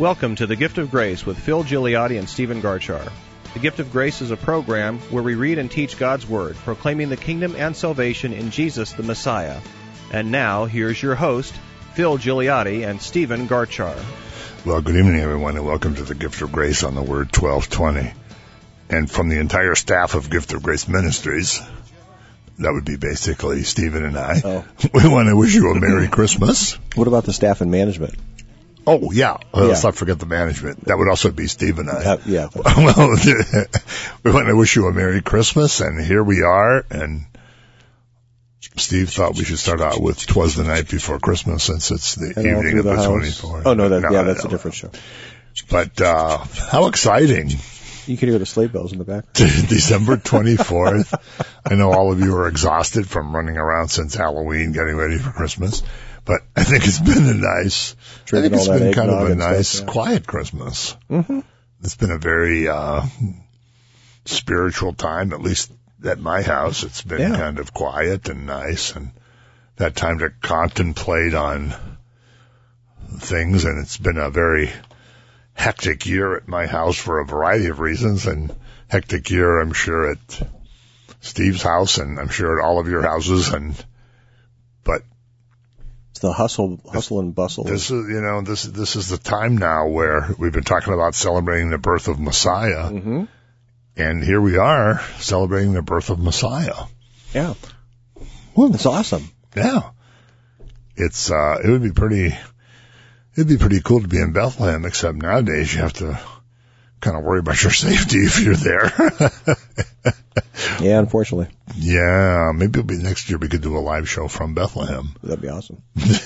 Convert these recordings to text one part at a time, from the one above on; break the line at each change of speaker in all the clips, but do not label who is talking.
Welcome to The Gift of Grace with Phil Gigliotti and Stephen Garchar. The Gift of Grace is a program where we read and teach God's Word, proclaiming the kingdom and salvation in Jesus the Messiah. And now, here's your host, Phil Gigliotti and Stephen Garchar.
Well, good evening, everyone, and welcome to The Gift of Grace on the Word 1220. And from the entire staff of Gift of Grace Ministries, that would be basically Stephen and I, we want to wish you a Merry Christmas.
What about the staff and management?
Oh, yeah. Let's not forget the management. That would also be Steve and I.
Yeah.
Well, we want to wish you a Merry Christmas, and here we are. And Steve thought we should start out with 'Twas the Night Before Christmas, since it's the evening of the 24th.
Oh, no, that's a different show.
But how exciting.
You can hear the sleigh bells in the back.
December 24th. I know all of you are exhausted from running around since Halloween, getting ready for Christmas. But I think it's been kind of a nice, quiet Christmas.
Mm-hmm.
It's been a very spiritual time, at least at my house. It's been kind of quiet and nice, and that time to contemplate on things. And it's been a very hectic year at my house for a variety of reasons, and hectic year, I'm sure, at Steve's house, and I'm sure at all of your houses. But
it's the hustle and bustle.
This is the time now where we've been talking about celebrating the birth of Messiah,
mm-hmm.
and here we are celebrating the birth of Messiah.
Yeah, well, it's awesome.
Yeah, it would be pretty. It'd be pretty cool to be in Bethlehem, except nowadays you have to kind of worry about your safety if you're there.
Yeah, unfortunately.
Yeah, maybe it'll be next year we could do a live show from Bethlehem.
That'd be awesome.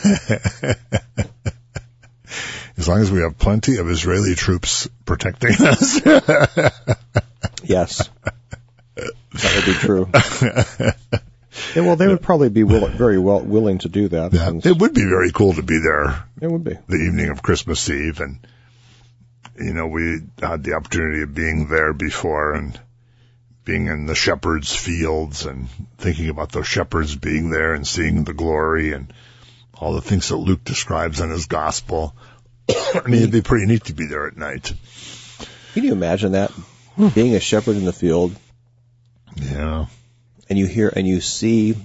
As long as we have plenty of Israeli troops protecting us.
Yes. That would be true. Yeah, well, they would probably be very willing to do that.
Yeah, it would be very cool to be there.
It would be.
The evening of Christmas Eve. And, we had the opportunity of being there before and being in the shepherds' fields and thinking about those shepherds being there and seeing the glory and all the things that Luke describes in his gospel. I mean, it'd be pretty neat to be there at night.
Can you imagine that? Being a shepherd in the field.
Yeah.
And you hear and you see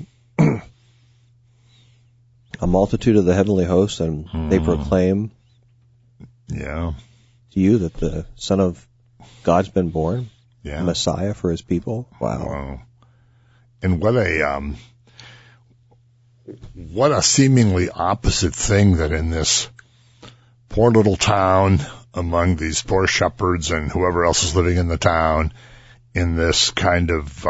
a multitude of the heavenly hosts, and they proclaim to you that the Son of God's been born, Messiah for his people. Wow.
And what a seemingly opposite thing that in this poor little town, among these poor shepherds and whoever else is living in the town, in this kind of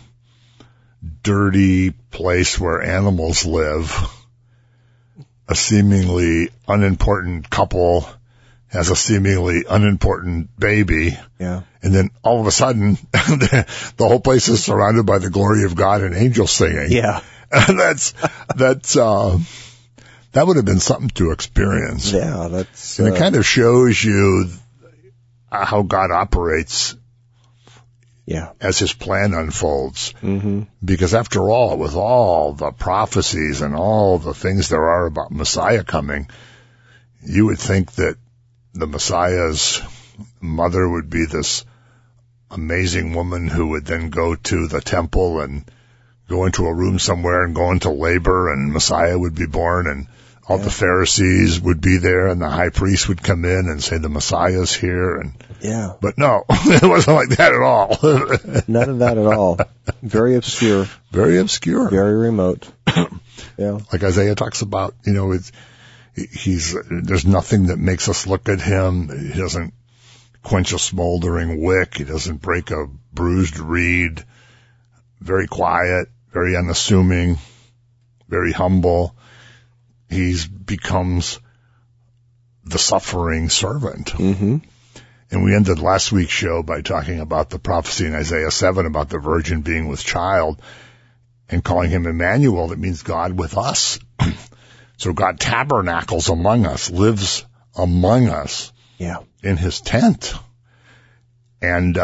dirty place where animals live, a seemingly unimportant couple has a seemingly unimportant baby.
Yeah.
And then all of a sudden, the whole place is surrounded by the glory of God and angels singing.
Yeah.
And that would have been something to experience.
Yeah,
and it kind of shows you how God operates.
Yeah.
As his plan unfolds.
Mm-hmm.
Because after all, with all the prophecies and all the things there are about Messiah coming, you would think that the Messiah's mother would be this amazing woman who would then go to the temple and go into a room somewhere and go into labor, and Messiah would be born, and all the Pharisees would be there, and the high priest would come in and say the Messiah's here. But no, it wasn't like that at all.
None of that at all. Very obscure.
Very obscure.
Very remote. Yeah.
Like Isaiah talks about, there's nothing that makes us look at him. He doesn't quench a smoldering wick. He doesn't break a bruised reed. Very quiet, very unassuming, very humble. He becomes the suffering servant.
Mm-hmm.
And we ended last week's show by talking about the prophecy in Isaiah 7 about the virgin being with child and calling him Emmanuel. That means God with us. So God tabernacles among us, lives among us in his tent. And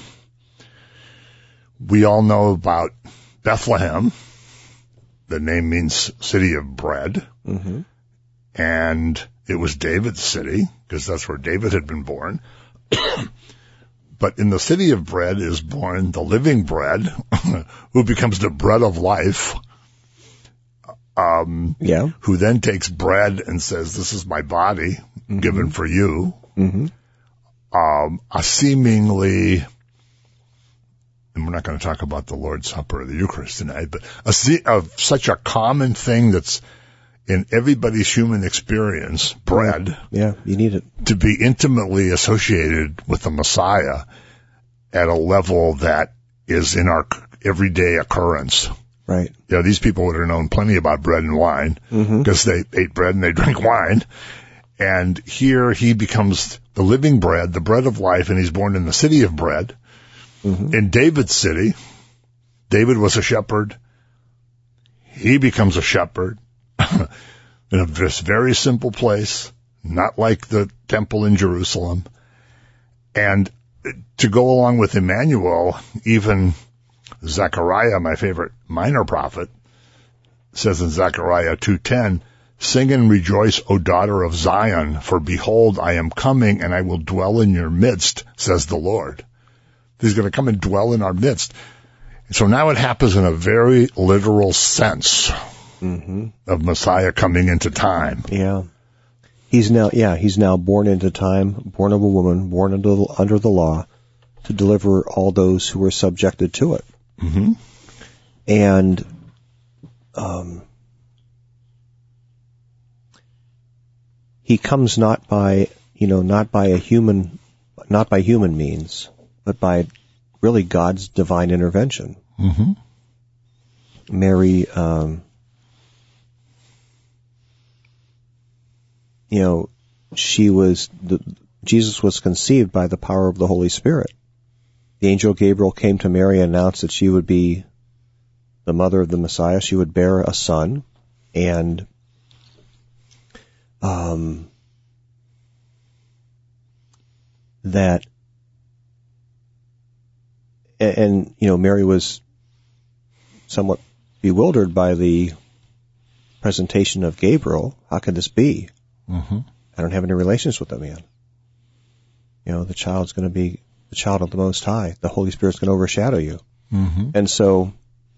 we all know about Bethlehem. The name means city of bread.
Mm-hmm.
and it was David's city, because that's where David had been born. But in the city of bread is born the living bread, who becomes the bread of life, who then takes bread and says, this is my body given for you. A seemingly, and we're not going to talk about the Lord's Supper or the Eucharist tonight, but such a common thing that's in everybody's human experience, bread.
Yeah, you need it.
To be intimately associated with the Messiah at a level that is in our everyday occurrence.
Right.
You know, these people would have known plenty about bread and wine because they ate bread and they drank wine. And here he becomes the living bread, the bread of life, and he's born in the city of bread. In David's city, David was a shepherd. He becomes a shepherd in a just very simple place, not like the temple in Jerusalem. And to go along with Emmanuel, even Zechariah, my favorite minor prophet, says in Zechariah 2:10, sing and rejoice, O daughter of Zion, for behold, I am coming and I will dwell in your midst, says the Lord. He's going to come and dwell in our midst. So now it happens in a very literal sense of Messiah coming into time.
Yeah. He's now born into time, born of a woman, born under the law, to deliver all those who were subjected to it. And he comes not by human means, but by really God's divine intervention. Mary, Jesus was conceived by the power of the Holy Spirit. The angel Gabriel came to Mary and announced that she would be the mother of the Messiah. She would bear a son, and Mary was somewhat bewildered by the presentation of Gabriel. How could this be? I don't have any relations with that man. The child's going to be the child of the Most High. The Holy Spirit's going to overshadow you. And so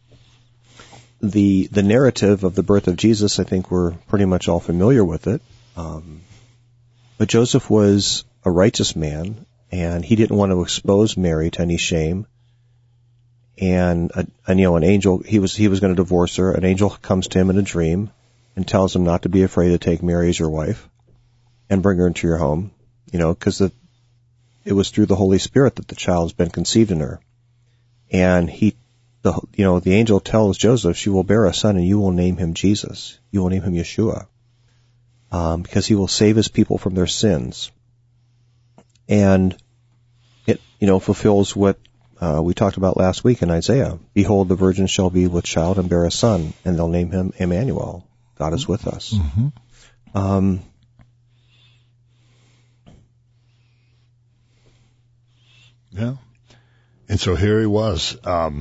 the narrative of the birth of Jesus, I think we're pretty much all familiar with it. But Joseph was a righteous man, and he didn't want to expose Mary to any shame. And an angel, he was going to divorce her. An angel comes to him in a dream and tells him not to be afraid to take Mary as your wife and bring her into your home, because it was through the Holy Spirit that the child's been conceived in her. And the angel tells Joseph, she will bear a son and you will name him Jesus. You will name him Yeshua, because he will save his people from their sins. And it, fulfills what we talked about last week in Isaiah. Behold, the virgin shall be with child and bear a son, and they'll name him Emmanuel. God is with us.
Yeah. And so here he was.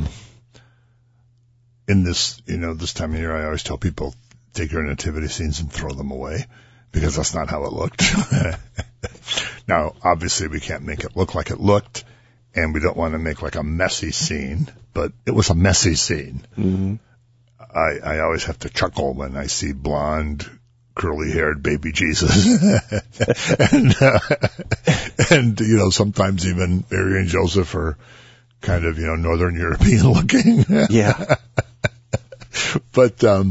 In this, this time of year, I always tell people, take your nativity scenes and throw them away, because that's not how it looked. Now, obviously, we can't make it look like it looked, and we don't want to make like a messy scene, but it was a messy scene. I always have to chuckle when I see blonde, curly-haired baby Jesus. and sometimes even Mary and Joseph are kind of, Northern European looking.
Yeah.
But to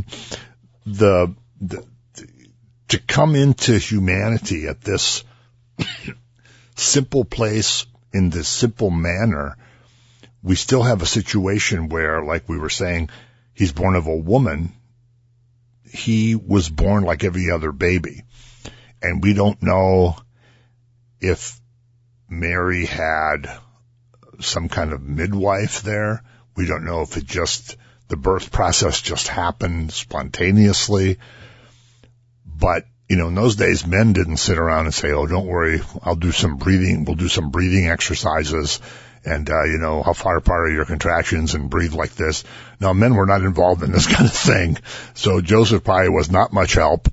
come into humanity at this simple place in this simple manner, we still have a situation where, like we were saying, he's born of a woman. He was born like every other baby. And we don't know if Mary had some kind of midwife there. We don't know if the birth process just happened spontaneously. But in those days, men didn't sit around and say, oh, don't worry, we'll do some breathing exercises. And, how far apart are your contractions and breathe like this. Now, men were not involved in this kind of thing. So Joseph probably was not much help.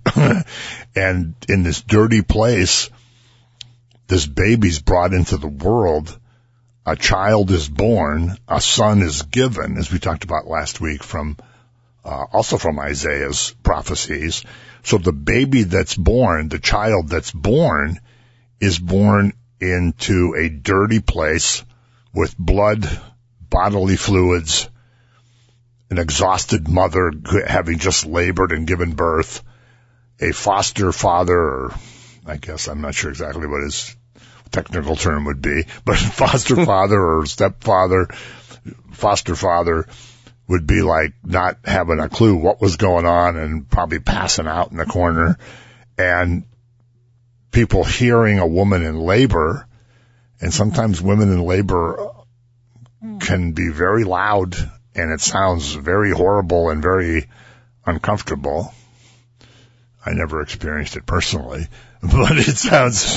And in this dirty place, this baby's brought into the world. A child is born. A son is given, as we talked about last week also from Isaiah's prophecies. So the baby that's born, the child that's born, is born into a dirty place with blood, bodily fluids, an exhausted mother having just labored and given birth, a foster father, or I guess I'm not sure exactly what his technical term would be, but foster father or stepfather, foster father would be like not having a clue what was going on and probably passing out in the corner, and people hearing a woman in labor. And sometimes women in labor can be very loud, and it sounds very horrible and very uncomfortable. I never experienced it personally, but it sounds,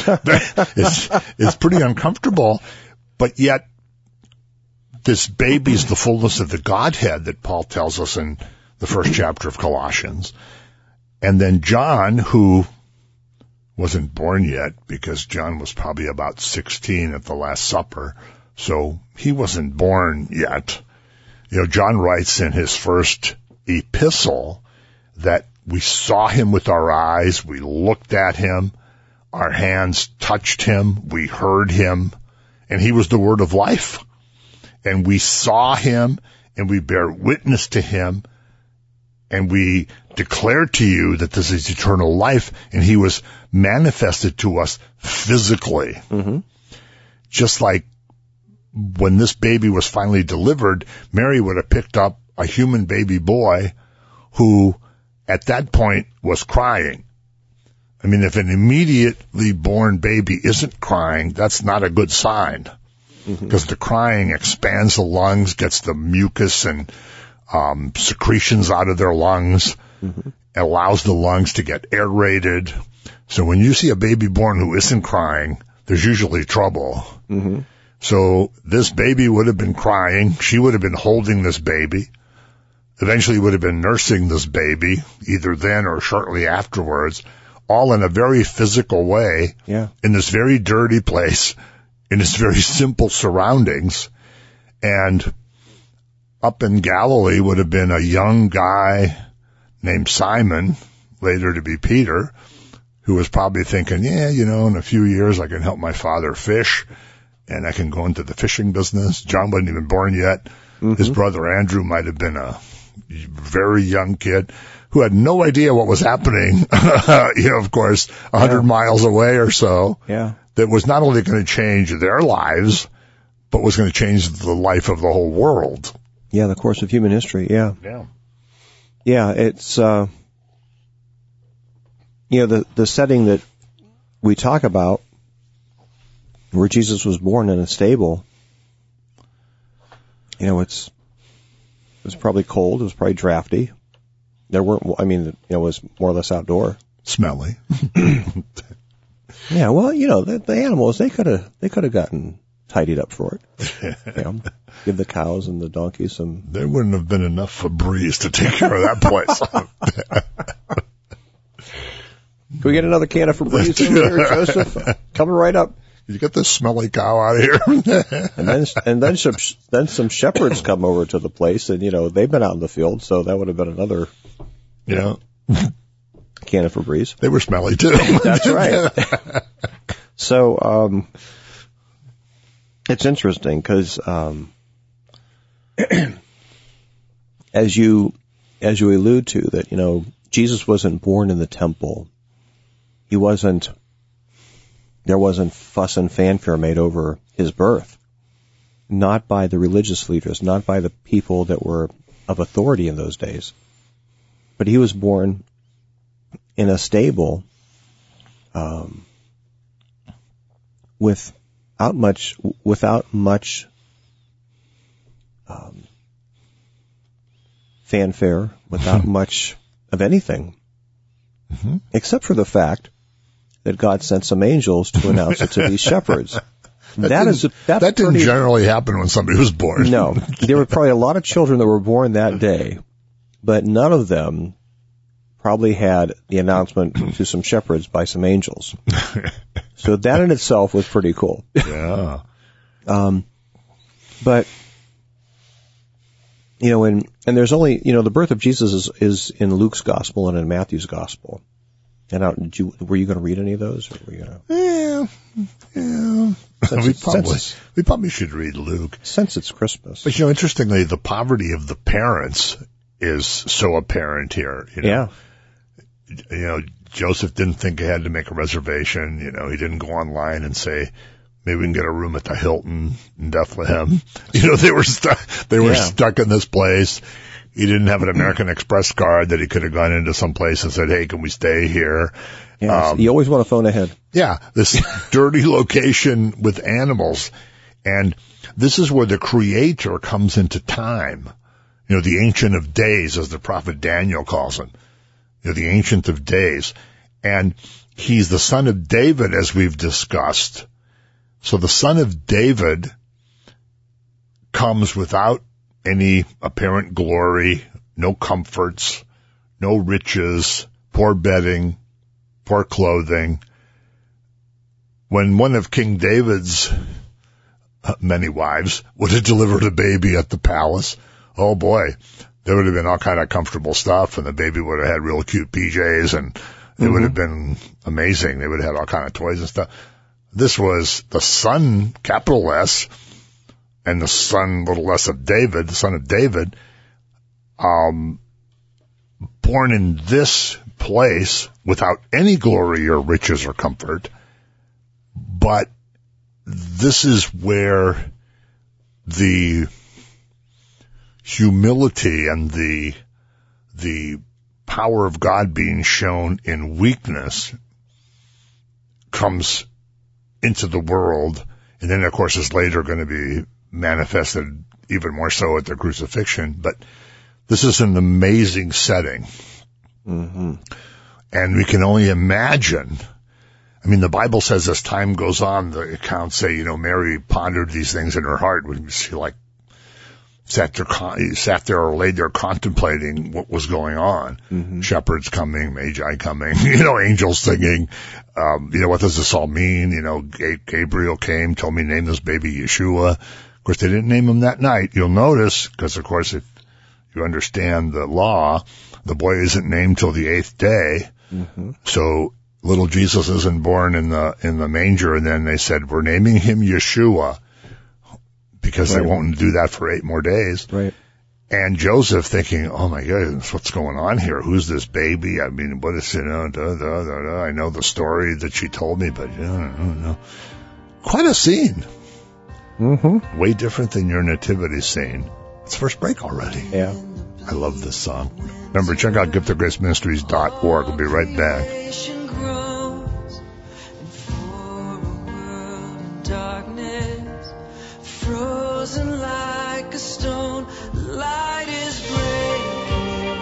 it's pretty uncomfortable. But yet, this baby's the fullness of the Godhead that Paul tells us in the first chapter of Colossians. And then John, who wasn't born yet, because John was probably about 16 at the Last Supper, so he wasn't born yet. John writes in his first epistle that we saw him with our eyes, we looked at him, our hands touched him, we heard him, and he was the word of life. And we saw him, and we bear witness to him, and we declare to you that this is eternal life, and he was manifested to us physically. Mm-hmm. Just like when this baby was finally delivered, Mary would have picked up a human baby boy who at that point was crying. I mean, if an immediately born baby isn't crying, that's not a good sign, because the crying expands the lungs, gets the mucus and secretions out of their lungs, allows the lungs to get aerated. So when you see a baby born who isn't crying, there's usually trouble. Mm-hmm. So this baby would have been crying. She would have been holding this baby. Eventually would have been nursing this baby, either then or shortly afterwards, all in a very physical way, in this very dirty place, in its very simple surroundings. And up in Galilee would have been a young guy named Simon, later to be Peter, who was probably thinking, in a few years I can help my father fish, and I can go into the fishing business. John wasn't even born yet. Mm-hmm. His brother Andrew might have been a very young kid who had no idea what was happening, of course, 100 miles away or so. Yeah. That was not only going to change their lives, but was going to change the life of the whole world.
Yeah, the course of human history, yeah. Yeah, it's, the setting that we talk about, where Jesus was born in a stable, it was probably cold, it was probably drafty. There weren't, it was more or less outdoor.
Smelly.
Yeah, well, the animals, they could have gotten tidied up for it. Give the cows and the donkeys some.
There wouldn't have been enough Febreze to take care of that place.
Can we get another can of Febreze in here, Joseph? Coming right up.
You get this smelly cow out of here.
and then some shepherds come over to the place, and they've been out in the field, so that would have been another can of Febreze.
They were smelly too.
That's right. So it's interesting because as you allude to that, Jesus wasn't born in the temple. There wasn't fuss and fanfare made over his birth. Not by the religious leaders, not by the people that were of authority in those days. But he was born in a stable, without much fanfare, without much of anything. except for the fact that God sent some angels to announce it to these shepherds.
That didn't generally happen when somebody was born.
No. There were probably a lot of children that were born that day, but none of them probably had the announcement to some shepherds by some angels. So that in itself was pretty cool.
Yeah.
But, and there's only, the birth of Jesus is in Luke's gospel and in Matthew's gospel. And were you going to read any of those? Or were you gonna...
Yeah. We probably should read Luke.
Since it's Christmas.
But, interestingly, the poverty of the parents is so apparent here.
Yeah.
Joseph didn't think he had to make a reservation. He didn't go online and say, maybe we can get a room at the Hilton in Bethlehem. They were stuck in this place. He didn't have an American Express card that he could have gone into some place and said, hey, can we stay here?
Yes, you always want to phone ahead.
Yeah, this dirty location with animals. And this is where the Creator comes into time. The Ancient of Days, as the prophet Daniel calls him. The Ancient of Days. And he's the son of David, as we've discussed. So the son of David comes without any apparent glory, no comforts, no riches, poor bedding, poor clothing. When one of King David's many wives would have delivered a baby at the palace, oh boy, there would have been all kind of comfortable stuff, and the baby would have had real cute PJs, and it would have been amazing. They would have had all kind of toys and stuff. This was the son, capital S, and the son, little s of David, the son of David, born in this place without any glory or riches or comfort. But this is where the humility and the power of God being shown in weakness comes into the world, and then of course is later going to be manifested even more so at the crucifixion. But this is an amazing setting. And we can only imagine. I mean, the Bible says as time goes on, the accounts say, Mary pondered these things in her heart when she sat there or laid there contemplating what was going on. Shepherds coming, magi coming, angels singing. What does this all mean? Gabriel came, told me to name this baby Yeshua. Of course, they didn't name him that night. You'll notice, because of course, if you understand the law, the boy isn't named till the 8th day. So little Jesus isn't born in the manger, and then they said, we're naming him Yeshua, because they won't do that for 8 more days.
Right.
And Joseph thinking, oh my goodness, what's going on here? Who's this baby? I mean, what is, I know the story that she told me, but I don't know. Quite a scene. Way different than your nativity scene. It's first break already.
Yeah.
I love this song. Remember, check out giftofgraceministries.org. We'll be right back.
Frozen like a stone, light is breaking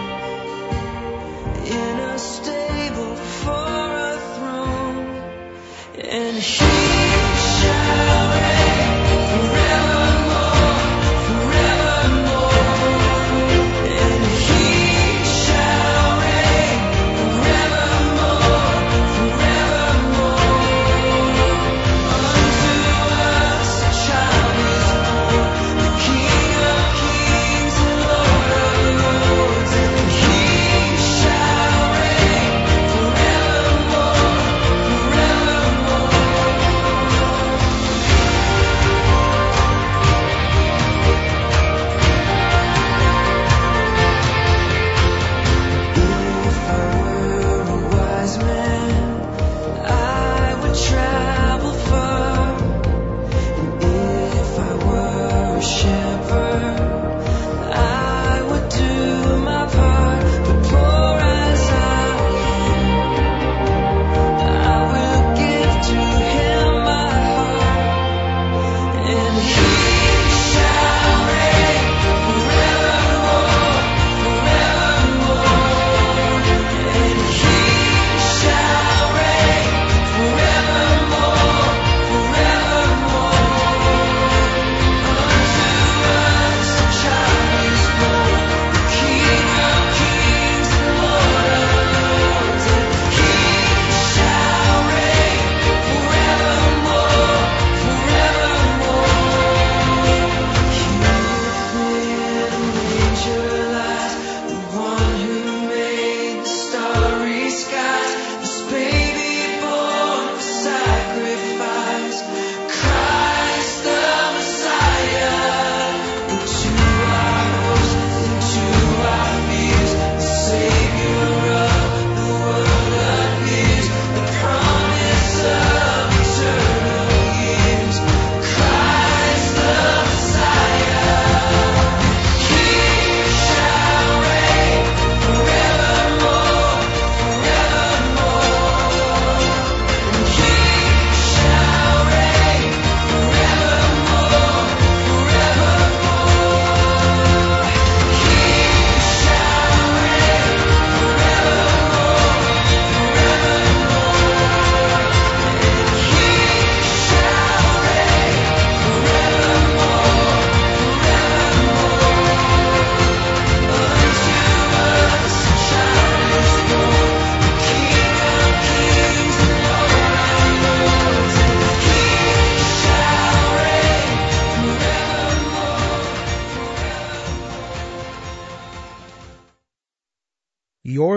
in a stable for a throne, and he shall reign forevermore, and he shall reign forevermore.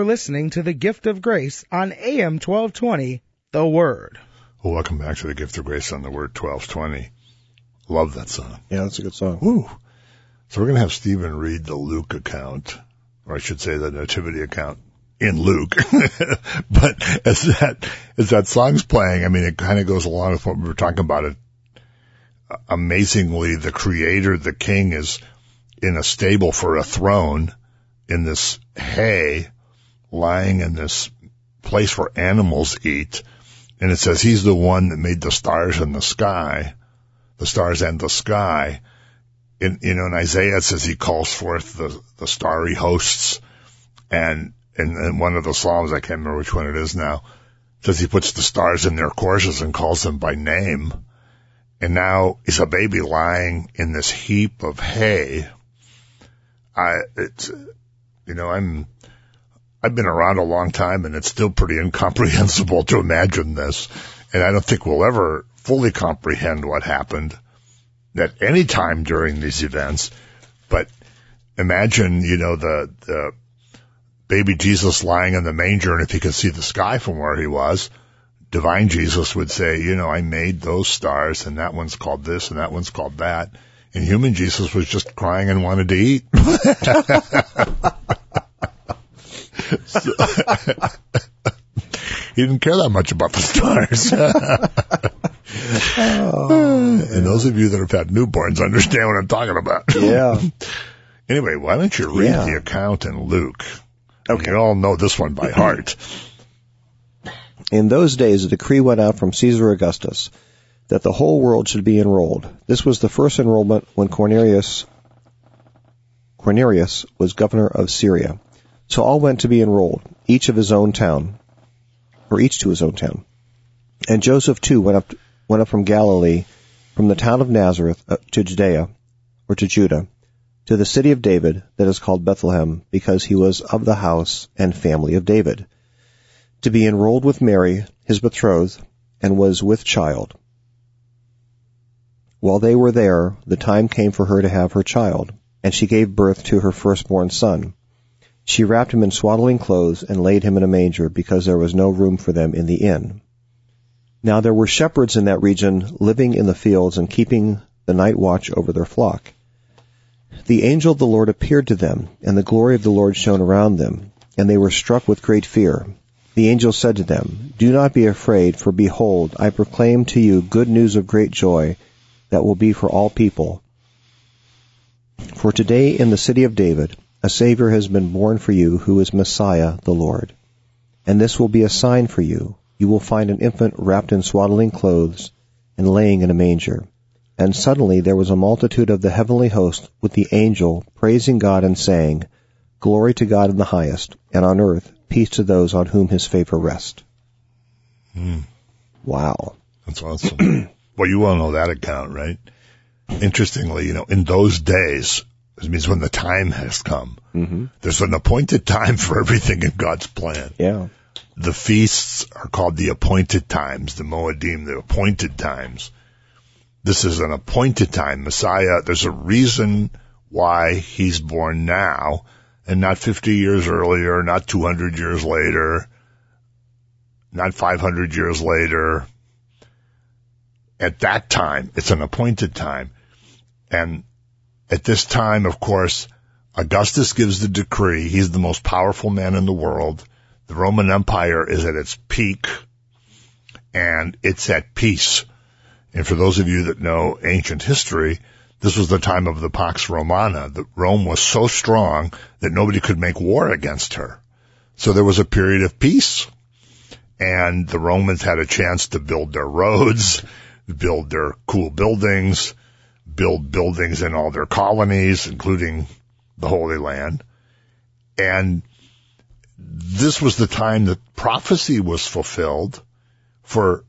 listening to The Gift of Grace on AM 1220, The Word.
Well, welcome back to The Gift of Grace on The Word 1220. Love that song.
Yeah, that's a good song.
Woo. So we're going to have Stephen read the Luke account, or I should say the Nativity account in Luke. But as that song's playing, I mean, it kind of goes along with what we were talking about. It amazingly, the Creator, the King, is in a stable for a throne in this hay, lying in this place where animals eat. And it says he's the one that made the stars in the sky, the stars and the sky. In Isaiah it says he calls forth the starry hosts. And in one of the Psalms, I can't remember which one it is now, it says he puts the stars in their courses and calls them by name. And now he's a baby lying in this heap of hay. I've been around a long time, and it's still pretty incomprehensible to imagine this. And I don't think we'll ever fully comprehend what happened at any time during these events. But imagine, the baby Jesus lying in the manger, and if he could see the sky from where he was, divine Jesus would say, I made those stars, and that one's called this, and that one's called that. And human Jesus was just crying and wanted to eat. He didn't care that much about the stars. And those of you that have had newborns understand what I'm talking about.
Yeah.
Anyway, why don't you read the account in Luke? Okay. You all know this one by heart.
In those days, a decree went out from Caesar Augustus that the whole world should be enrolled. This was the first enrollment when Quirinius was governor of Syria. So all went to be enrolled, each to his own town. And Joseph too went up from Galilee, from the town of Nazareth to Judah, to the city of David that is called Bethlehem, because he was of the house and family of David, to be enrolled with Mary, his betrothed, and was with child. While they were there, the time came for her to have her child, and she gave birth to her firstborn son. She wrapped him in swaddling clothes and laid him in a manger, because there was no room for them in the inn. Now there were shepherds in that region living in the fields and keeping the night watch over their flock. The angel of the Lord appeared to them, and the glory of the Lord shone around them, and they were struck with great fear. The angel said to them, "Do not be afraid, for behold, I proclaim to you good news of great joy that will be for all people. For today in the city of David a Savior has been born for you, who is Messiah, the Lord. And this will be a sign for you. You will find an infant wrapped in swaddling clothes and laying in a manger." And suddenly there was a multitude of the heavenly host with the angel, praising God and saying, "Glory to God in the highest, and on earth peace to those on whom his favor rests." Wow.
That's awesome. Well, you all know that account, right? Interestingly, in those days, it means when the time has come. Mm-hmm. There's an appointed time for everything in God's plan.
Yeah.
The feasts are called the appointed times, the Moedim, the appointed times. This is an appointed time. Messiah, there's a reason why he's born now and not 50 years earlier, not 200 years later, not 500 years later. At that time, it's an appointed time. And at this time, of course, Augustus gives the decree. He's the most powerful man in the world. The Roman Empire is at its peak, and it's at peace. And for those of you that know ancient history, this was the time of the Pax Romana. That Rome was so strong that nobody could make war against her. So there was a period of peace, and the Romans had a chance to build their roads, build their cool buildings, build buildings in all their colonies, including the Holy Land. And this was the time that prophecy was fulfilled for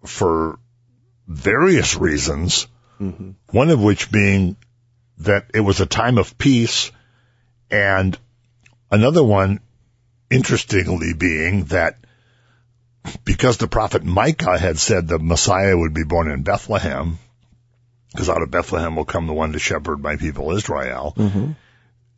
various reasons, one of which being that it was a time of peace, and another one, interestingly, being that because the prophet Micah had said the Messiah would be born in Bethlehem, because out of Bethlehem will come the one to shepherd my people Israel,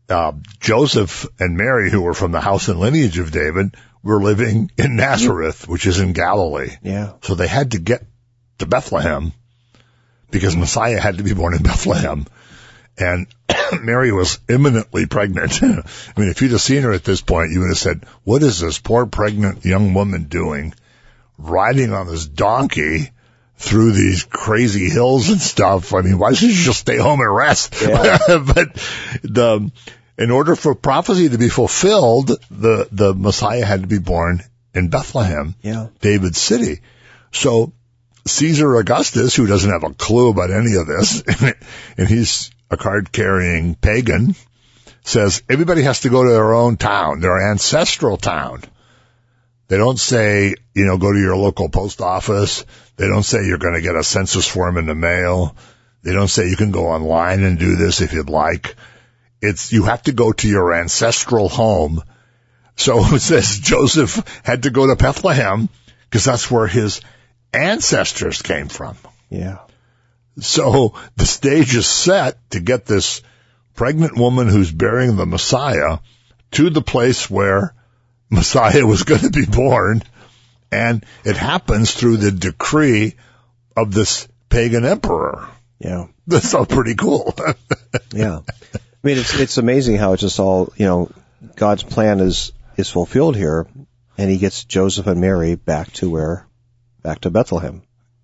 Joseph and Mary, who were from the house and lineage of David, were living in Nazareth, which is in Galilee.
Yeah.
So they had to get to Bethlehem because Messiah had to be born in Bethlehem. And Mary was imminently pregnant. I mean, if you'd have seen her at this point, you would have said, what is this poor pregnant young woman doing riding on this donkey through these crazy hills and stuff? I mean, why doesn't she just stay home and rest? Yeah. But in order for prophecy to be fulfilled, the Messiah had to be born in Bethlehem, David's city. So Caesar Augustus, who doesn't have a clue about any of this, and he's a card-carrying pagan, says everybody has to go to their own town, their ancestral town. They don't say, go to your local post office. They don't say you're going to get a census form in the mail. They don't say you can go online and do this if you'd like. You have to go to your ancestral home. So it says Joseph had to go to Bethlehem because that's where his ancestors came from.
Yeah.
So the stage is set to get this pregnant woman who's bearing the Messiah to the place where Messiah was going to be born. And it happens through the decree of this pagan emperor.
Yeah.
That's all pretty cool.
Yeah. I mean, it's amazing how it's just all, God's plan is fulfilled here, and he gets Joseph and Mary back to Bethlehem.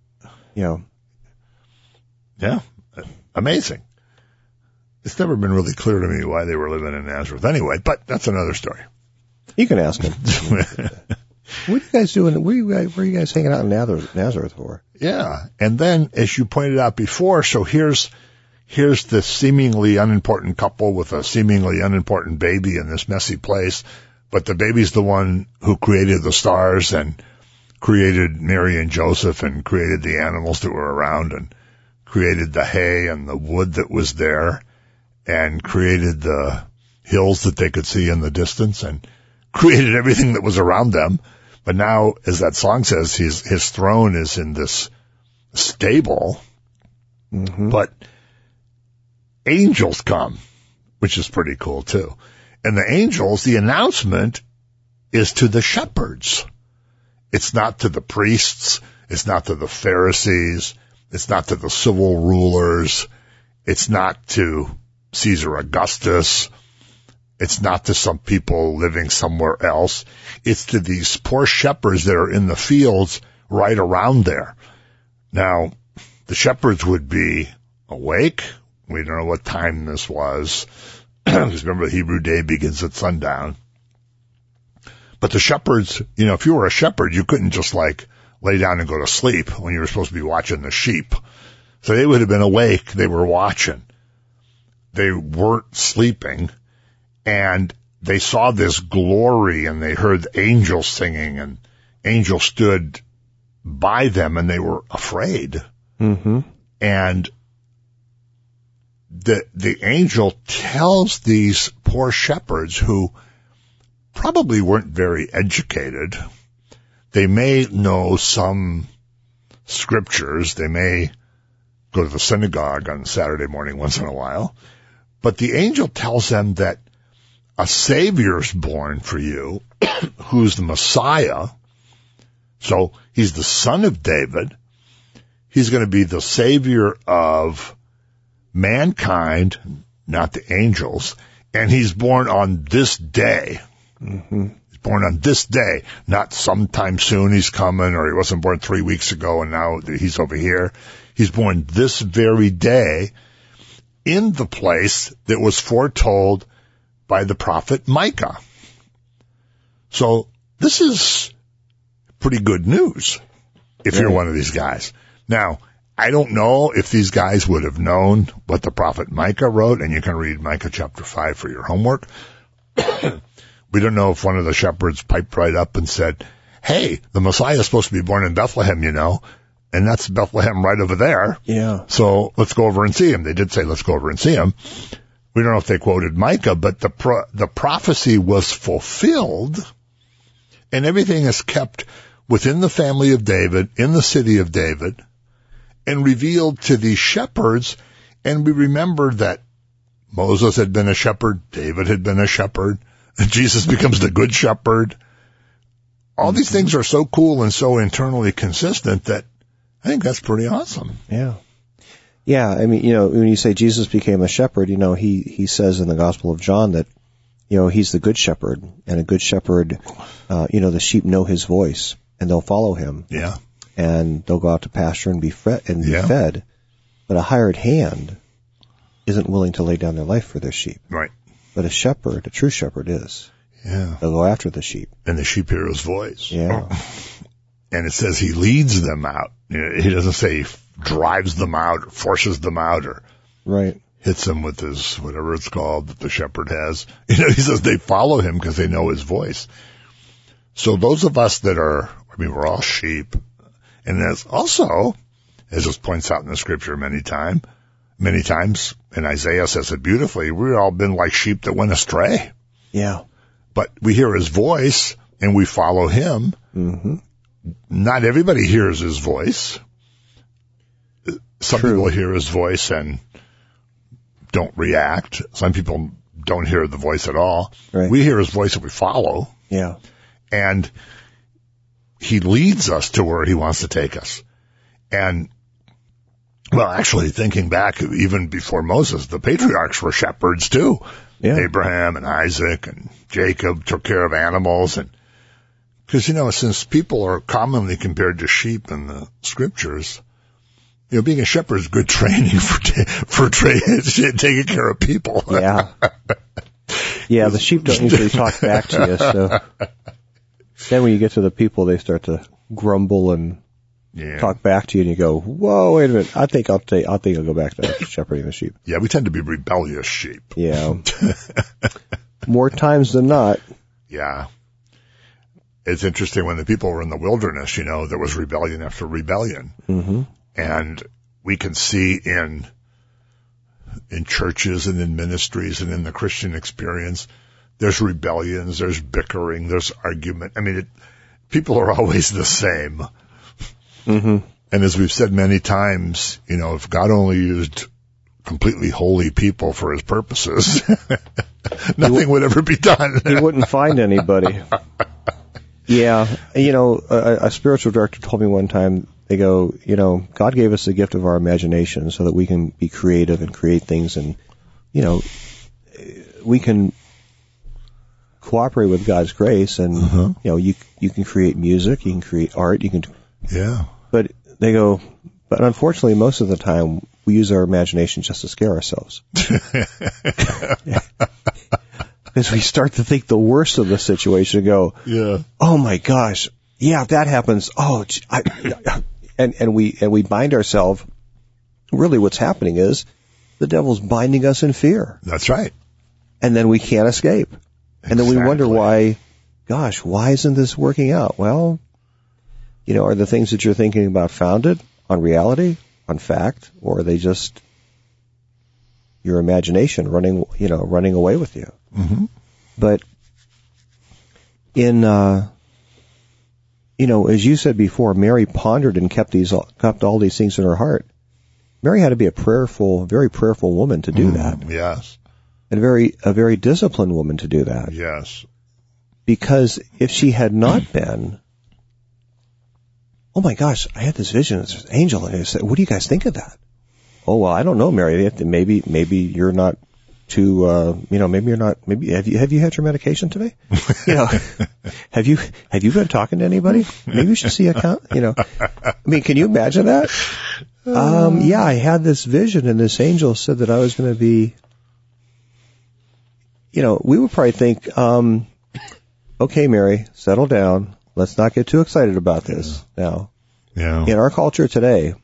Yeah. Amazing. It's never been really clear to me why they were living in Nazareth anyway, but that's another story.
You can ask him. What are you guys doing? Where are you guys hanging out in Nazareth for?
Yeah. And then, as you pointed out before, so here's this seemingly unimportant couple with a seemingly unimportant baby in this messy place, but the baby's the one who created the stars and created Mary and Joseph and created the animals that were around and created the hay and the wood that was there and created the hills that they could see in the distance and created everything that was around them. But now, as that song says, his throne is in this stable, but angels come, which is pretty cool too. And the angels, the announcement is to the shepherds. It's not to the priests. It's not to the Pharisees. It's not to the civil rulers. It's not to Caesar Augustus. It's not to some people living somewhere else. It's to these poor shepherds that are in the fields right around there. Now, the shepherds would be awake. We don't know what time this was, because remember, the Hebrew day begins at sundown. But the shepherds, if you were a shepherd, you couldn't just lay down and go to sleep when you were supposed to be watching the sheep. So they would have been awake. They were watching. They weren't sleeping. And they saw this glory, and they heard angels singing, and angels stood by them, and they were afraid.
Mm-hmm.
And the angel tells these poor shepherds who probably weren't very educated. They may know some scriptures. They may go to the synagogue on Saturday morning once in a while. But the angel tells them that a Savior's born for you, who's the Messiah. So he's the son of David. He's going to be the Savior of mankind, not the angels. And he's born on this day.
Mm-hmm.
He's born on this day, not sometime soon he's coming, or he wasn't born 3 weeks ago and now he's over here. He's born this very day in the place that was foretold by the prophet Micah. So this is pretty good news if you're one of these guys. Now, I don't know if these guys would have known what the prophet Micah wrote, and you can read Micah chapter 5 for your homework. We don't know if one of the shepherds piped right up and said, hey, the Messiah is supposed to be born in Bethlehem, and that's Bethlehem right over there.
Yeah.
So let's go over and see him. They did say, let's go over and see him. We don't know if they quoted Micah, but the prophecy was fulfilled, and everything is kept within the family of David, in the city of David, and revealed to these shepherds. And we remember that Moses had been a shepherd. David had been a shepherd. Jesus becomes the good shepherd. All these things are so cool and so internally consistent that I think that's pretty awesome.
Yeah. Yeah, I mean, when you say Jesus became a shepherd, he says in the Gospel of John that, he's the good shepherd, and a good shepherd, the sheep know his voice, and they'll follow him.
Yeah.
And they'll go out to pasture and be fed. But a hired hand isn't willing to lay down their life for their sheep.
Right.
But a true shepherd is.
Yeah.
They'll go after the sheep.
And the sheep hear his voice.
Yeah.
And it says he leads them out. He doesn't say he drives them out or forces them out or
right.
hits them with his, whatever it's called that the shepherd has. He says they follow him because they know his voice. So those of us that we're all sheep. And that's also, as it points out in the scripture many times, and Isaiah says it beautifully, we've all been like sheep that went astray.
Yeah.
But we hear his voice and we follow him.
Mm-hmm.
Not everybody hears his voice. Some people hear his voice and don't react. Some people don't hear the voice at all.
Right.
We hear his voice and we follow.
Yeah.
And he leads us to where he wants to take us. And, well, actually, thinking back, even before Moses, the patriarchs were shepherds too. Yeah. Abraham and Isaac and Jacob took care of animals. And because, since people are commonly compared to sheep in the scriptures, being a shepherd is good training for taking care of people.
Yeah. Yeah, the sheep don't usually talk back to you, so then when you get to the people, they start to grumble and talk back to you, and you go, "Whoa, wait a minute! I think I'll go back to shepherding the sheep."
Yeah, we tend to be rebellious sheep.
Yeah, more times than not.
Yeah, it's interesting when the people were in the wilderness. There was rebellion after rebellion, and we can see in churches and in ministries and in the Christian experience, there's rebellions, there's bickering, there's argument. I mean, people are always the same. Mm-hmm. And as we've said many times, if God only used completely holy people for his purposes, nothing would ever be done.
He wouldn't find anybody. Yeah. A spiritual director told me one time, they go, God gave us the gift of our imagination so that we can be creative and create things, and, we can cooperate with God's grace, and, you can create music, you can create art,
Yeah.
But they go, but unfortunately, most of the time, we use our imagination just to scare ourselves. Because we start to think the worst of the situation and go, oh my gosh, yeah, if that happens, and we bind ourselves. Really what's happening is the devil's binding us in fear.
That's right.
And then we can't escape. And then we wonder why isn't this working out? Well, are the things that you're thinking about founded on reality, on fact, or are they just your imagination running away with you? Mm-hmm. But in, as you said before, Mary pondered and kept all these things in her heart. Mary had to be a very prayerful woman to do that.
Yes.
And a very disciplined woman to do that.
Yes.
Because if she had not been, oh my gosh, I had this vision of this angel, and I said, what do you guys think of that? Oh, well, I don't know, Mary. Maybe you're not too, maybe you're not, have you had your medication today? Have you been talking to anybody? Maybe you should see a can you imagine that? Yeah, I had this vision, and this angel said that I was going to be, we would probably think, okay, Mary, settle down. Let's not get too excited about this now. Yeah. In our culture today,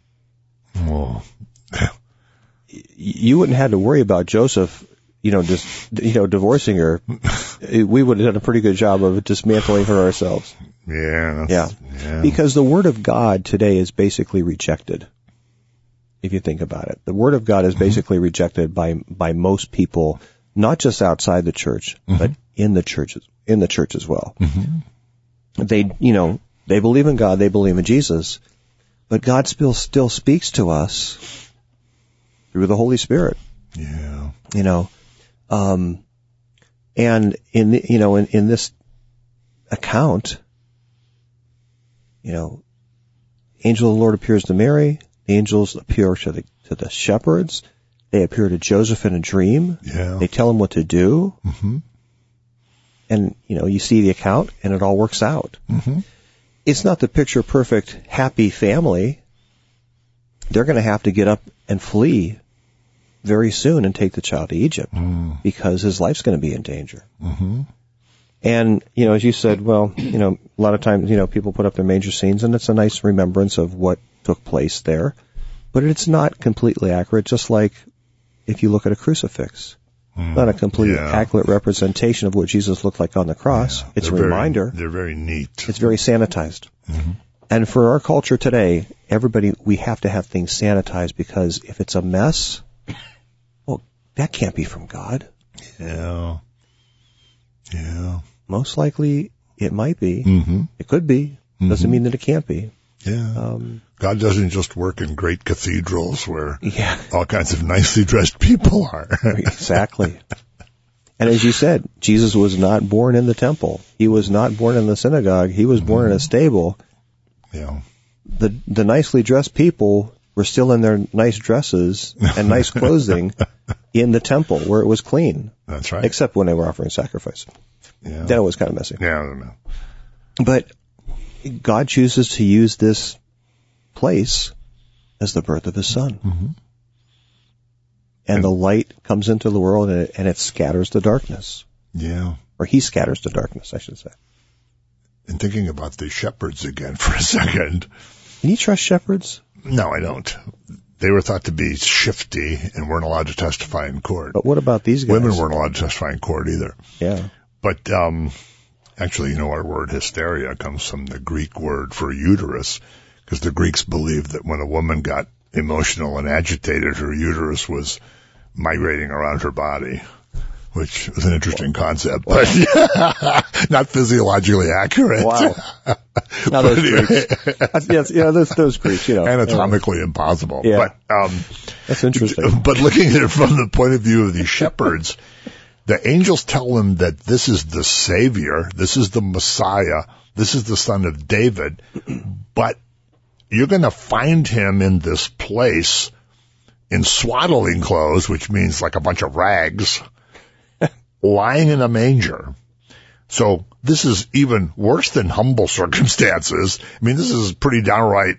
you wouldn't have to worry about Joseph, divorcing her. We would have done a pretty good job of dismantling her ourselves.
Yeah.
Because the Word of God today is basically rejected. If you think about it, the Word of God is basically rejected by most people, not just outside the church, but in the church as well. Mm-hmm. They believe in God, they believe in Jesus, but God still speaks to us through the Holy Spirit.
Yeah.
And in this account, angel of the Lord appears to Mary. The angels appear to the shepherds. They appear to Joseph in a dream.
Yeah.
They tell him what to do.
Mm-hmm.
And, you see the account and it all works out.
Mm-hmm.
It's not the picture perfect, happy family. They're going to have to get up and flee very soon and take the child to Egypt because his life's going to be in danger.
Mm-hmm.
And, as you said, well, a lot of times, people put up their manger scenes and it's a nice remembrance of what took place there. But it's not completely accurate, just like if you look at a crucifix. Not a completely accurate representation of what Jesus looked like on the cross. It's a reminder.
They're very neat.
It's very sanitized.
Mm-hmm.
And for our culture today, we have to have things sanitized because if it's a mess, well, that can't be from God.
Yeah. Yeah.
Most likely, it might be.
Mm-hmm.
It could be. Doesn't mean that it can't be.
Yeah. God doesn't just work in great cathedrals where
Yeah.
all kinds of nicely dressed people are.
Exactly. And as you said, Jesus was not born in the temple. He was not born in the synagogue. He was born in a stable.
Yeah.
The nicely dressed people were still in their nice dresses and nice clothing in the temple where it was clean.
That's right.
Except when they were offering sacrifice.
Yeah.
Then it was kind of messy.
Yeah, I don't know.
But God chooses to use this place as the birth of his son.
Mm-hmm.
And the light comes into the world and it scatters the darkness.
Yeah.
Or he scatters the darkness, I should say.
And thinking about the shepherds again for a second.
Can you trust shepherds?
No, I don't. They were thought to be shifty and weren't allowed to testify in court.
But what about these guys?
Women weren't allowed to testify in court either.
Yeah.
But actually, our word hysteria comes from the Greek word for uterus, because the Greeks believed that when a woman got emotional and agitated, her uterus was migrating around her body, which was an interesting concept, but not physiologically accurate.
Wow. Now those Greeks. Yes, those Greeks,
Anatomically impossible.
Yeah.
But,
that's interesting.
But looking at it from the point of view of these shepherds, the angels tell them that this is the Savior, this is the Messiah, this is the Son of David, but you're going to find him in this place in swaddling clothes, which means like a bunch of rags, lying in a manger. So this is even worse than humble circumstances. I mean, this is pretty downright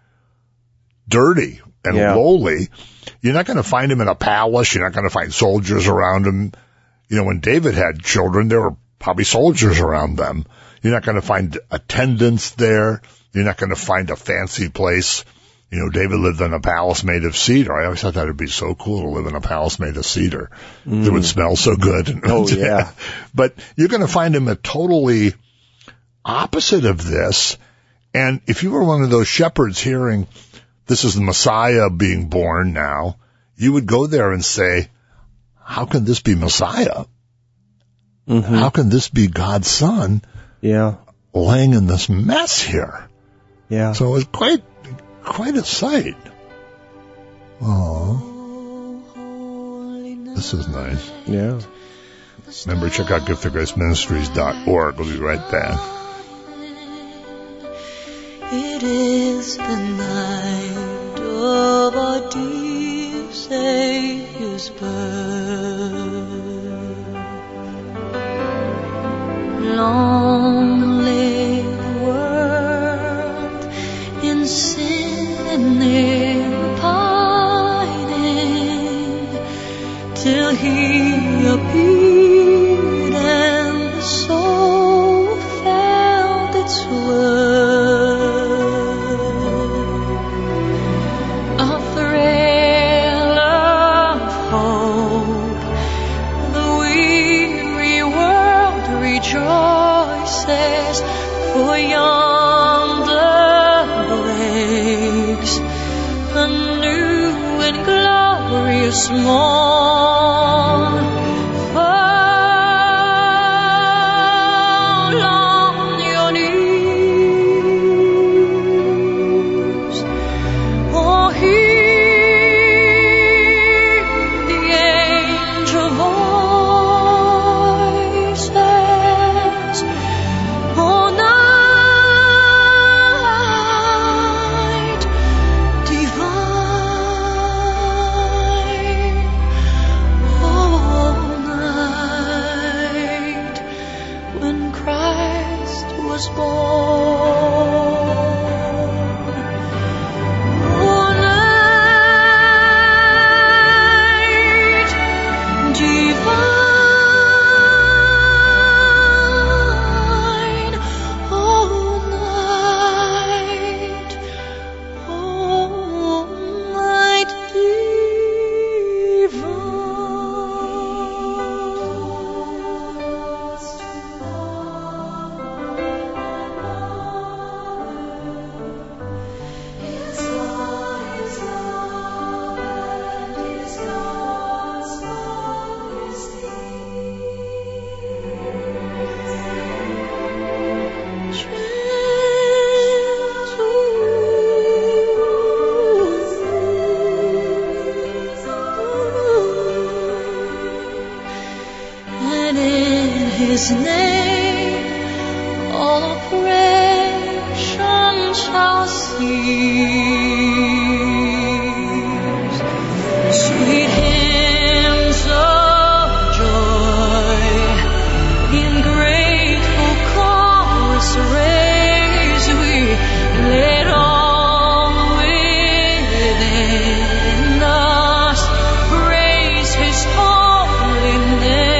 dirty and lowly. You're not going to find him in a palace. You're not going to find soldiers around him. When David had children, there were probably soldiers around them. You're not going to find attendants there. You're not going to find a fancy place. David lived in a palace made of cedar. I always thought that would be so cool to live in a palace made of cedar. It would smell so good.
Oh, yeah.
But you're going to find him a totally opposite of this. And if you were one of those shepherds hearing this is the Messiah being born now, you would go there and say, how can this be Messiah? Mm-hmm. How can this be God's son?
Yeah.
Laying in this mess here.
Yeah.
So it was quite a sight. Oh, this is nice.
Yeah.
Remember, check out giftofgraceministries.org. We'll be right back.
It is the night of our dear Savior's birth. Long lay the world in sin and in pining, till he appeared and the soul felt its worth. A thrill of hope, the weary world rejoices, for yonder breaks a new and glorious morn. Fall on your knees, or hear the angel voice. His name all oppression shall cease. Sweet hymns of joy in grateful chorus raise we, let all within us praise His holy name.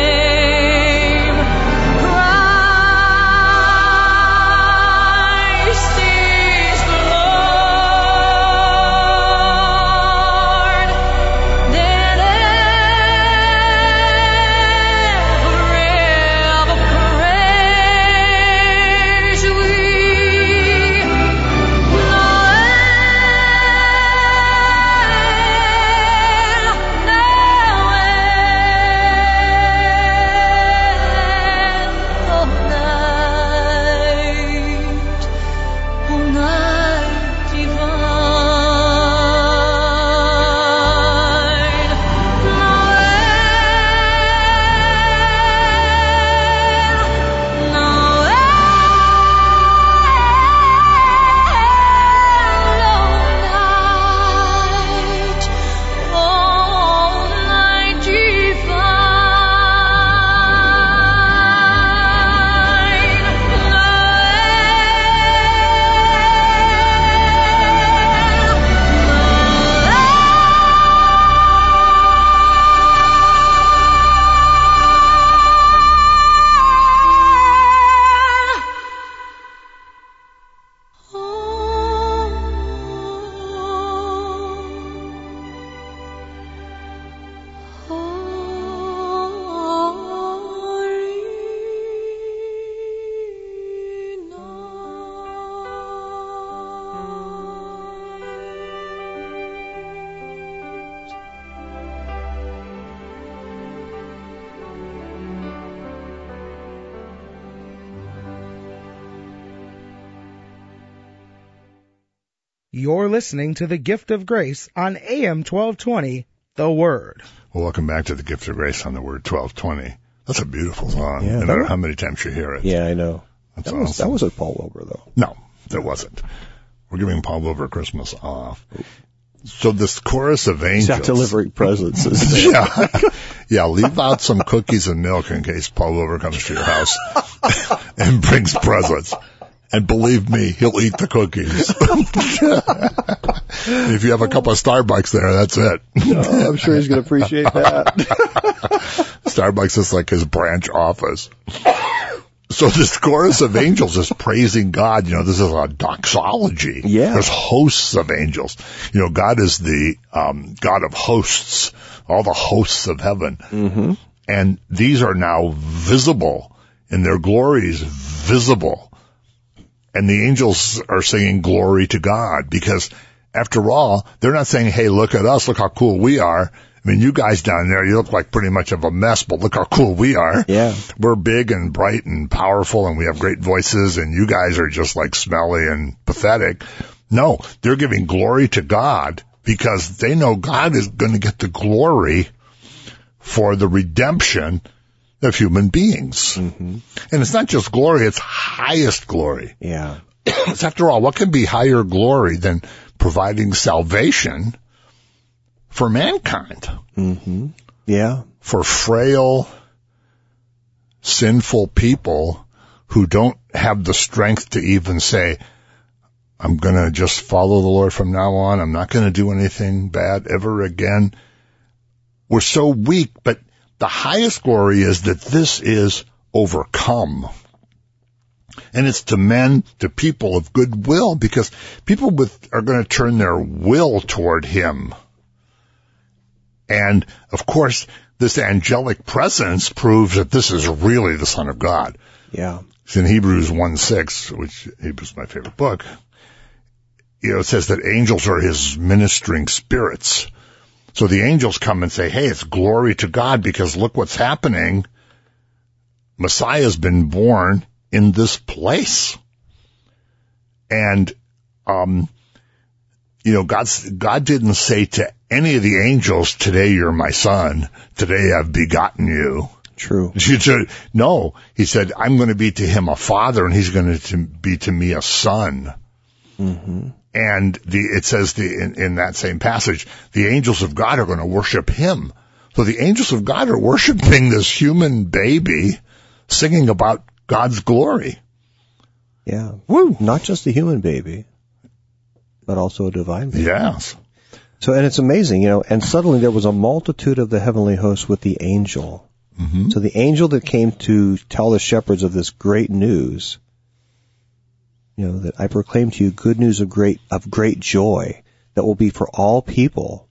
You're listening to The Gift of Grace on AM 1220, The Word.
Well, welcome back to The Gift of Grace on The Word 1220. That's a beautiful song,
Yeah,
no matter how many times you hear it.
Yeah, I know.
That's
That
awesome.
wasn't Paul Wilbur, though.
No, that wasn't. We're giving Paul Wilbur Christmas off. So this chorus of angels.
He's out delivering presents.
Yeah, leave out some cookies and milk in case Paul Wilbur comes to your house and brings presents. And believe me, he'll eat the cookies. If you have a couple of Starbucks there, that's it.
I'm sure he's going to appreciate that.
Starbucks is like his branch office. So this chorus of angels is praising God. You know, this is a doxology.
Yeah.
There's hosts of angels. You know, God is the God of hosts, all the hosts of heaven.
Mm-hmm.
And these are now visible, and their glory is visible. And the angels are singing glory to God because, after all, they're not saying, hey, look at us, look how cool we are. I mean, you guys down there, you look like pretty much of a mess, but look how cool we are.
Yeah.
We're big and bright and powerful, and we have great voices, and you guys are just like smelly and pathetic. No, they're giving glory to God because they know God is going to get the glory for the redemption of human beings.
Mm-hmm.
And it's not just glory, it's highest glory.
Yeah.
It's, after all, what can be higher glory than providing salvation for mankind?
Mm-hmm. Yeah.
For frail, sinful people who don't have the strength to even say, I'm going to just follow the Lord from now on. I'm not going to do anything bad ever again. We're so weak, but the highest glory is that this is overcome. And it's to men, to people of good will, because people are going to turn their will toward him. And, of course, this angelic presence proves that this is really the Son of God.
Yeah.
It's in Hebrews 1:6, which Hebrews is my favorite book. It says that angels are his ministering spirits. So the angels come and say, hey, it's glory to God because look what's happening. Messiah's been born in this place. And, God didn't say to any of the angels, today you're my son, today I've begotten you.
True.
No, he said, I'm going to be to him a father and he's going to be to me a son.
Mm-hmm.
And it says in that same passage, the angels of God are going to worship him. So the angels of God are worshiping this human baby, singing about God's glory.
Yeah.
Woo!
Not just a human baby, but also a divine baby.
Yes.
So, and it's amazing, and suddenly there was a multitude of the heavenly hosts with the angel.
Mm-hmm.
So the angel that came to tell the shepherds of this great news, that I proclaim to you good news of great joy that will be for all people.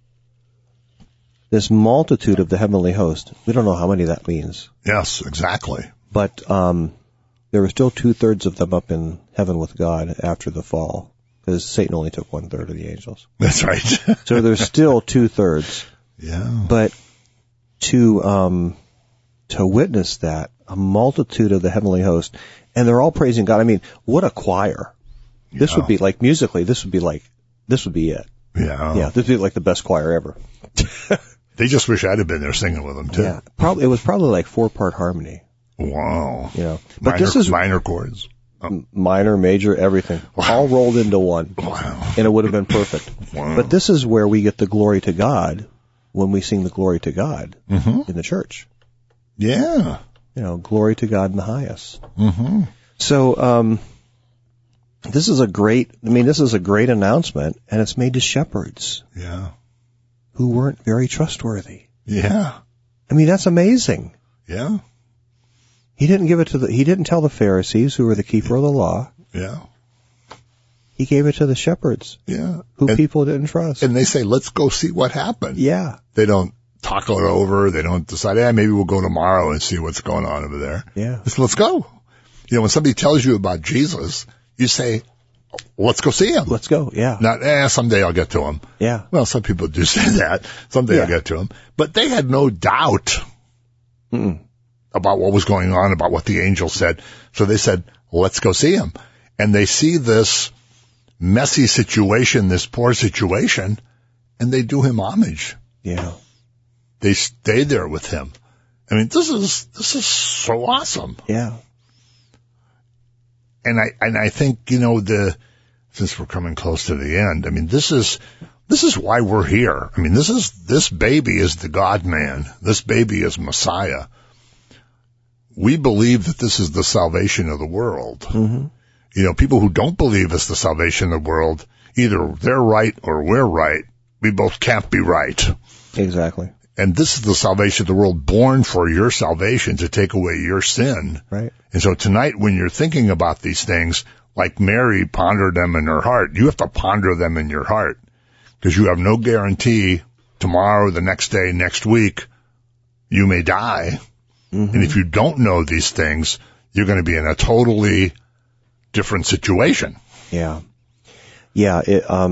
This multitude of the heavenly host, we don't know how many that means.
Yes, exactly.
But there were still 2/3 of them up in heaven with God after the fall, because Satan only took 1/3 of the angels.
That's right.
So there's still 2/3.
Yeah.
But to witness that, a multitude of the heavenly host, and they're all praising God. I mean, what a choir. This would be like, musically, this would be it.
Yeah.
Yeah, this would be like the best choir ever.
They just wish I'd have been there singing with them, too.
Yeah. It was probably like 4-part harmony.
Wow.
But this is
minor chords.
Minor, major, everything.
Wow.
All rolled into one.
Wow.
And it would have been perfect.
Wow.
But this is where we get the glory to God when we sing the glory to God in the church.
Yeah.
Glory to God in the highest.
Mm-hmm.
So, this is a great announcement, and it's made to shepherds.
Yeah.
Who weren't very trustworthy.
Yeah.
I mean, that's amazing.
Yeah.
He didn't tell the Pharisees, who were the keeper of the law.
Yeah.
He gave it to the shepherds.
Yeah.
Who people didn't trust.
And they say, let's go see what happened.
Yeah.
They don't talk it over. They don't decide, maybe we'll go tomorrow and see what's going on over there.
Yeah.
Let's go. When somebody tells you about Jesus, you say, let's go see him.
Let's go. Yeah.
Not, someday I'll get to him.
Yeah.
Well, some people do say that. Someday I'll get to him. But they had no doubt about what was going on, about what the angel said. So they said, let's go see him. And they see this messy situation, this poor situation, and they do him homage.
Yeah.
They stay there with him. I mean, this is so awesome.
Yeah.
And I think, since we're coming close to the end, I mean, this is why we're here. I mean, this baby is the God-man. This baby is Messiah. We believe that this is the salvation of the world. Mm-hmm. People who don't believe it's the salvation of the world, either they're right or we're right. We both can't be right.
Exactly.
And this is the salvation of the world, born for your salvation, to take away your sin.
Right.
And so tonight, when you're thinking about these things, like Mary pondered them in her heart, you have to ponder them in your heart, because you have no guarantee tomorrow, the next day, next week, you may die. Mm-hmm. And if you don't know these things, you're going to be in a totally different situation.
Yeah. Yeah.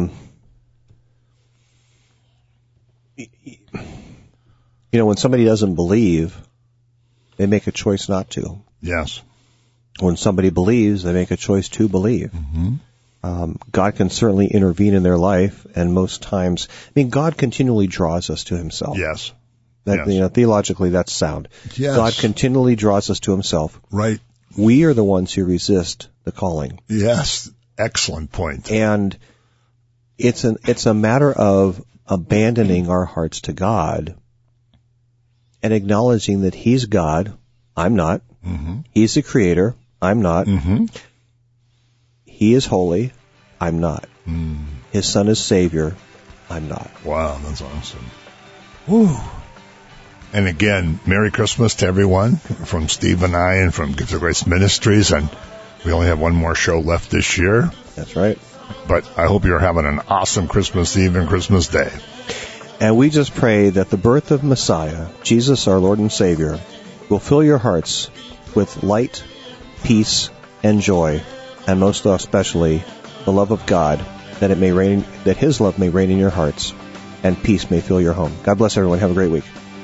When somebody doesn't believe, they make a choice not to.
Yes.
When somebody believes, they make a choice to believe. Mm-hmm. God can certainly intervene in their life, and most times, God continually draws us to himself.
Yes.
Theologically, that's sound.
Yes.
God continually draws us to himself.
Right.
We are the ones who resist the calling.
Yes. Excellent point.
And it's a matter of abandoning our hearts to God and acknowledging that he's God, I'm not. Mm-hmm. He's the creator, I'm not.
Mm-hmm.
He is holy. I'm not.
Mm.
His Son is Savior. I'm not.
Wow, that's awesome. Woo. And again, Merry Christmas to everyone from Steve and I and from Gift of Grace Ministries. And we only have one more show left this year.
That's right.
But I hope you're having an awesome Christmas Eve and Christmas Day.
And we just pray that the birth of Messiah, Jesus our Lord and Savior, will fill your hearts with light, peace, and joy, and most especially the love of God, that it may reign, that His love may reign in your hearts, and peace may fill your home. God bless everyone. Have a great week.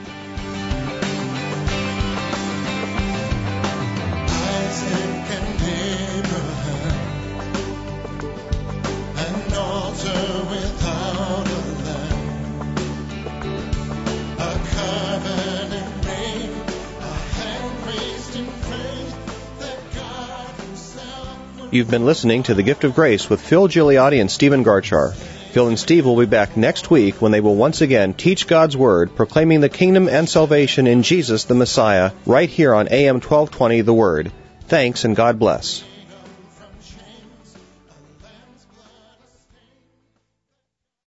You've been listening to The Gift of Grace with Phil Gigliotti and Stephen Garchar. Phil and Steve will be back next week when they will once again teach God's Word, proclaiming the kingdom and salvation in Jesus the Messiah, right here on AM 1220 The Word. Thanks and God bless.